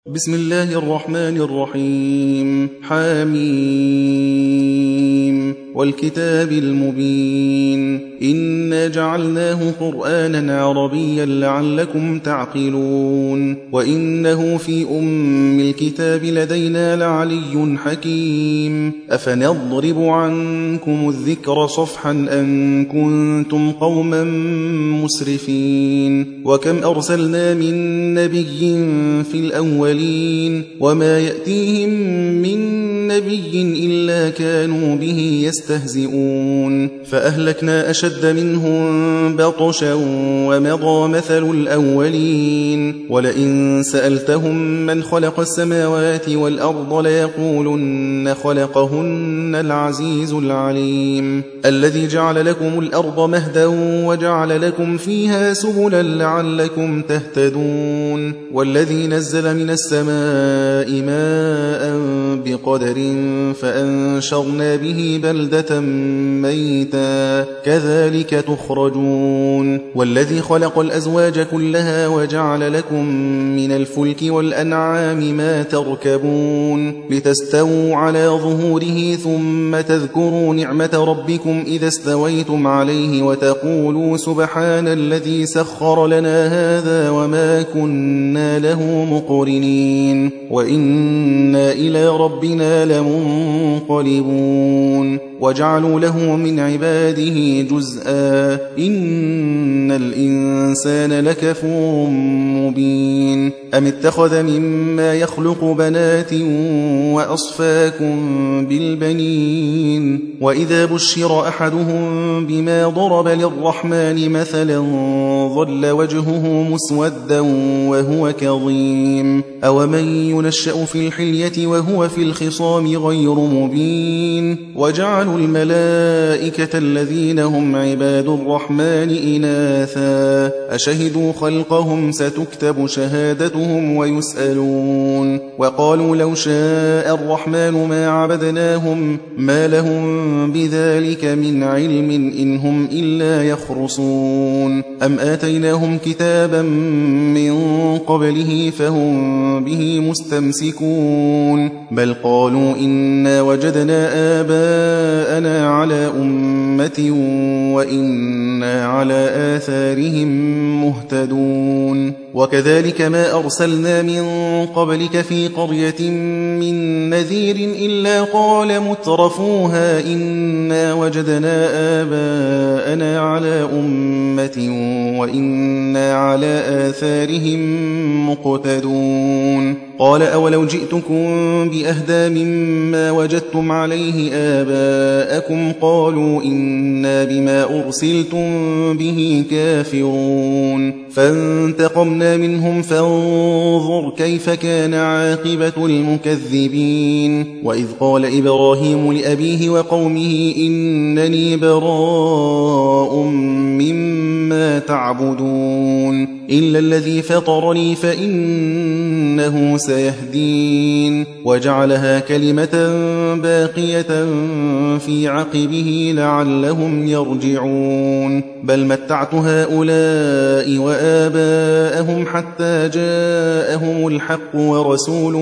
بسم الله الرحمن الرحيم. حميم والكتاب المبين إنا جعلناه قرآنا عربيا لعلكم تعقلون وإنه في أم الكتاب لدينا لعلي حكيم أفنضرب عنكم الذكر صفحا أن كنتم قوما مسرفين وكم أرسلنا من نبي في الأولين وما يأتيهم من نبي إلا كانوا به يستهزئون فأهلكنا أشد منهم بطشا ومضى مثل الأولين ولئن سألتهم من خلق السماوات والأرض ليقولن خلقهن العزيز العليم الذي جعل لكم الأرض مهدا وجعل لكم فيها سبلا لعلكم تهتدون والذي نزل من السماء ماء بقدر فأنشرنا به بلدة ميتا كذلك تخرجون والذي خلق الأزواج كلها وجعل لكم من الفلك والأنعام ما تركبون لتستووا على ظهوره ثم تذكروا نعمة ربكم إذا استويتم عليه وتقولوا سبحان الذي سخر لنا هذا وما كنا له مقرنين وإنا إلى ربنا لمنقلبون وجعلوا له من عباده جزءا إن الإنسان لكفور مبين أم اتخذ مما يخلق بنات وأصفاكم بالبنين وإذا بشر أحدهم بما ضرب للرحمن مثلا ظل وجهه مسودا وهو كظيم أومن ينشأ في الحلية وهو في الخصام غير مبين وجعلوا الملائكة الذين هم عباد الرحمن إناثا أشهدوا خلقهم ستكتب شهادتهم ويسألون وقالوا لو شاء الرحمن ما عبدناهم ما لهم بذلك من علم إن هم إلا يخرصون أم آتيناهم كتابا من قبله فهم به مستمسكون بل قالوا إنا وجدنا آباءنا على أمة وإنا على آثارهم مهتدون وكذلك ما أرسلنا من قبلك في قرية من نذير إلا قال مترفوها إنا وجدنا آباءنا على أمة وإنا على آثارهم مقتدون قال أولو جئتكم بأهدى مما وجدتم عليه آباءكم قالوا إنا بما أرسلتم به كافرون فانتقمنا منهم فانظر كيف كان عاقبة المكذبين وإذ قال إبراهيم لأبيه وقومه إنني براء مما تعبدون إلا الذي فطرني فإنه سيهدين وجعلها كلمة باقية في عقبه لعلهم يرجعون بل متعت هؤلاء وآباءهم حتى جاءهم الحق ورسول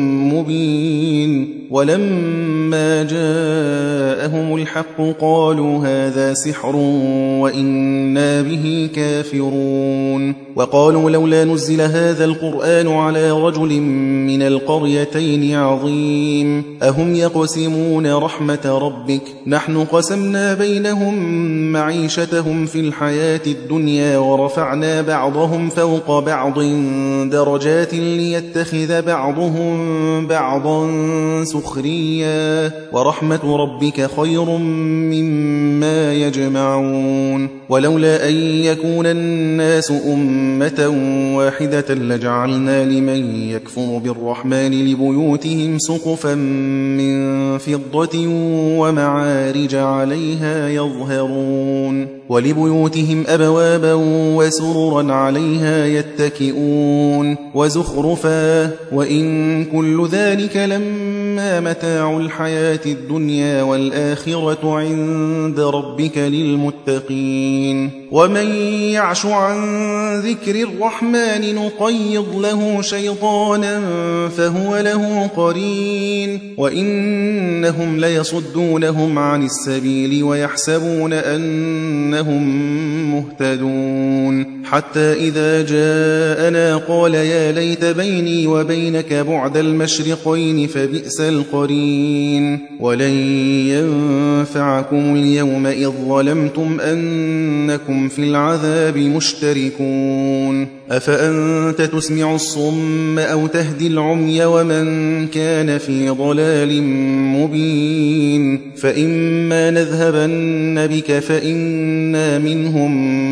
مبين ولما جاءهم الحق قالوا هذا سحر وإنا به كافرون وقالوا لولا نزل هذا القرآن على رجل من القريتين عظيم أهم يقسمون رحمة ربك نحن قسمنا بينهم معيشتهم في الحياة الدنيا ورفعنا بعضهم فوق بعض درجات ليتخذ بعضهم بعضا سخريا ورحمة ربك خير مما يجمعون ولولا أن يكون الناس أمة واحدة لجعلنا لمن يكفر بالرحمن لبيوتهم سقفا من فضة ومعارج عليها يظهرون ولبيوتهم أبوابا وسررا عليها يتكئون وزخرفا وإن كل ذلك لما متاع الحياة الدنيا والآخرة عند ربك للمتقين ومن يعش عن ذكر الرحمن نقيض له شيطانا فهو له قرين وإنهم ليصدونهم عن السبيل ويحسبون أنهم مهتدون حتى إذا جاءنا قال يا ليت بيني وبينك بعد المشرقين فبئس القرين ولن ينفعكم اليوم إذ ظلمتم أنكم في العذاب مشتركون أفأنت تسمع الصم أو تهدي العمي ومن كان في ضلال مبين فإما نذهبن بك فإنا منهم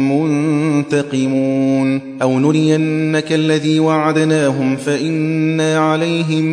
منتقمون أو نرينك الذي وعدناهم فإنا عليهم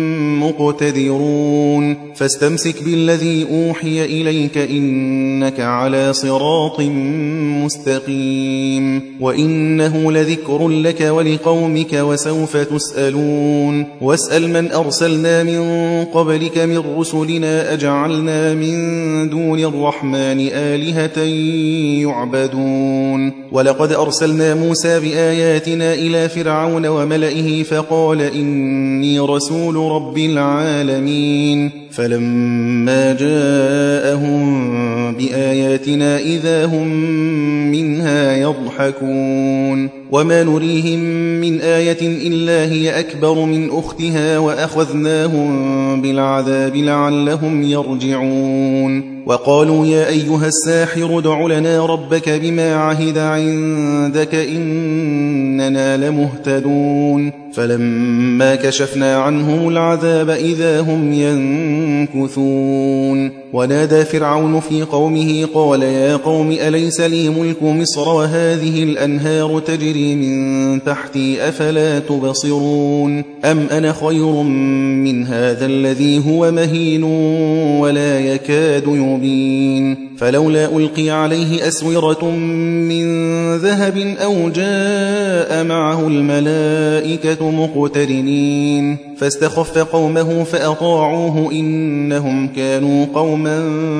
مقتدرون فاستمسك بالذي أوحي إليك إنك على صراط مستقيم وإنه لذكر لك ولقومك وسوف تسألون واسأل من أرسلنا من قبلك من رسلنا أجعلنا من دون الرحمن آلهة يعبدون ولقد أرسلنا موسى بآياتنا إلى فرعون وملئه فقال إني رسول رب العالمين فلما جاءهم بآياتنا إذا هم منها يضحكون وما نريهم من آية إلا هي أكبر من أختها وأخذناهم بالعذاب لعلهم يرجعون وقالوا يا أيها الساحر ادع لنا ربك بما عهد عندك إننا لمهتدون فلما كشفنا عنهم العذاب إذا هم ينكثون ونادى فرعون في قومه قال يا قوم أليس لي ملك مصر وهذه الأنهار تجري من تحتي أفلا تبصرون أم أنا خير من هذا الذي هو مهين ولا يكاد يبين فلولا ألقي عليه أسورة من ذهب أو جاء معه الملائكة مقترنين فاستخف قومه فأطاعوه إنهم كانوا قوما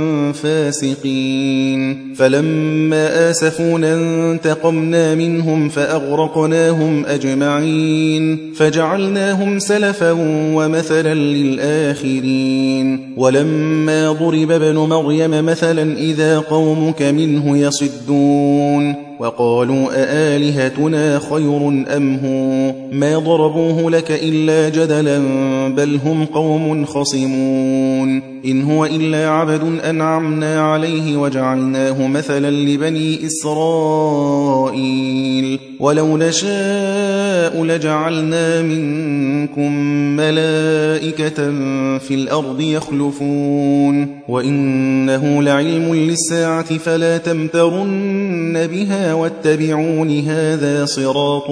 فاسقين فلما آسفونا انتقمنا منهم فأغرقناهم أجمعين فجعلناهم سلفا ومثلا للآخرين ولما ضرب ابن مريم مثلا إذا قومك منه يصدون وقالوا أآلهتنا خير أم هو ما ضربوه لك إلا جدلا بل هم قوم خصمون إن هو إلا عبد أنعمنا عليه وجعلناه مثلا لبني إسرائيل ولو نشاء لجعلنا منكم ملائكة في الأرض يخلفون وإنه لعلم للساعة فلا تمترن بها واتبعون هذا صراط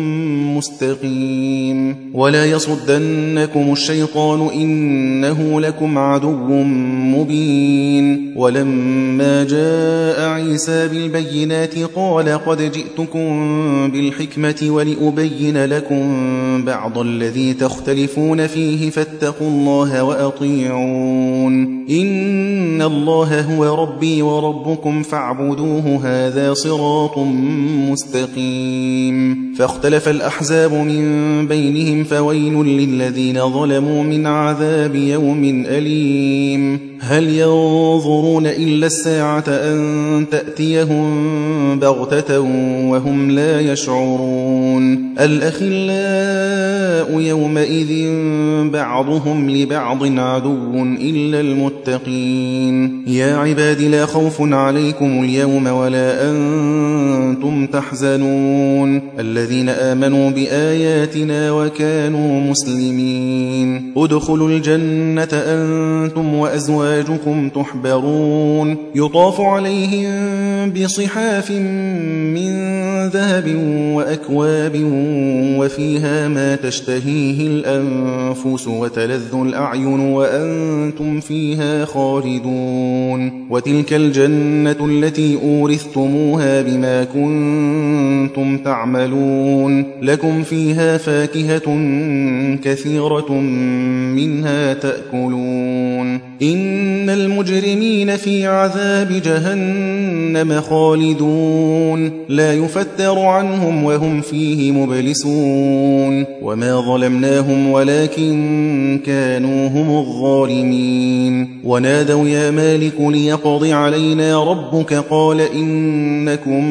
مستقيم ولا يصدنكم الشيطان إنه لكم عدو مبين ولما جاء عيسى بالبينات قال قد جئتكم بالحكمة ولأبين لكم بعض الذي تختلفون فيه فاتقوا الله وأطيعون إن الله هو ربي وربكم فاعبدوه هذا صراط مستقيم فاختلف الأحزاب من بينهم فويل للذين ظلموا من عذاب يوم أليم هل ينظرون إلا الساعة أن تأتيهم بغتة وهم لا يشعرون الأخلاء يومئذ بعضهم لبعض عدو إلا المتقين يا عباد لا خوف عليكم اليوم ولا أنتم تحزنون الذين آمنوا بآياتنا وكانوا مسلمين ادخلوا الجنة أنتم وأزواجكم تحبرون يطاف عليهم بصحاف من ذهب وأكواب وفيها ما تشتهيه الأنفس وتلذ الأعين وأنتم فيها خالدون وتلك الجنة التي أورثتموها بما كنتم تعملون لكم فيها فاكهة كثيرة منها تأكلون إن المجرمين في عذاب جهنم خالدون لا يفتر عنهم وهم فيه مبلسون وما ظلمناهم ولكن كانوا هم الظالمين ونادوا يا مالك ليقض علينا ربك قال إنكم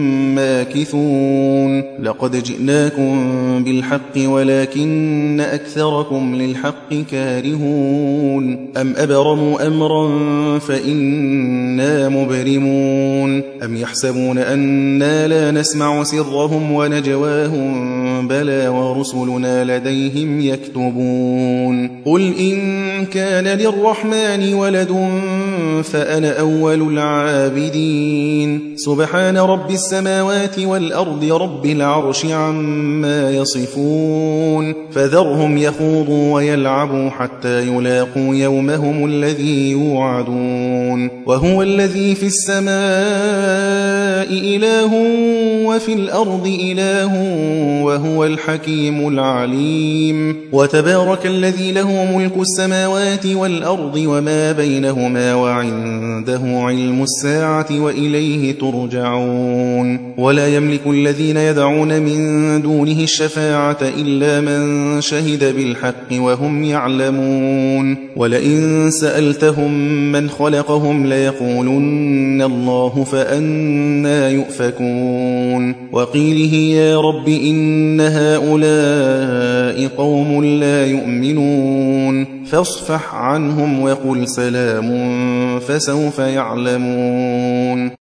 ماكثون لقد جئناكم بالحق ولكن أكثركم للحق كارهون أم أبرموا أمرا فإنا مبرمون أم يحسبون أنا لا نسمع سرهم ونجواهم بلى ورسلنا لديهم يكتبون قل إن كان للرحمن ولد فأنا أول العابدين سبحان رب السماوات والأرض رب العرش عما يصفون فذرهم يخوضوا ويلعبوا حتى يلاقوا يومهم الذي يوعدون وهو الذي في السماء إله وفي الأرض إله وهو الحكيم العليم وتبارك الذي له ملك السماوات والأرض وما بينهما وعنده علم الساعة وإليه ترجعون ولا يملك الذين يدعون من دونه الشفاعة إلا من شهد بالحق وهم يعلمون ولئن سألتهم من خلقهم ليقولن الله فأنا يؤفكون وقيله يا رب إن هؤلاء قوم لا يؤمنون فاصفح عنهم وقل سلام فسوف يعلمون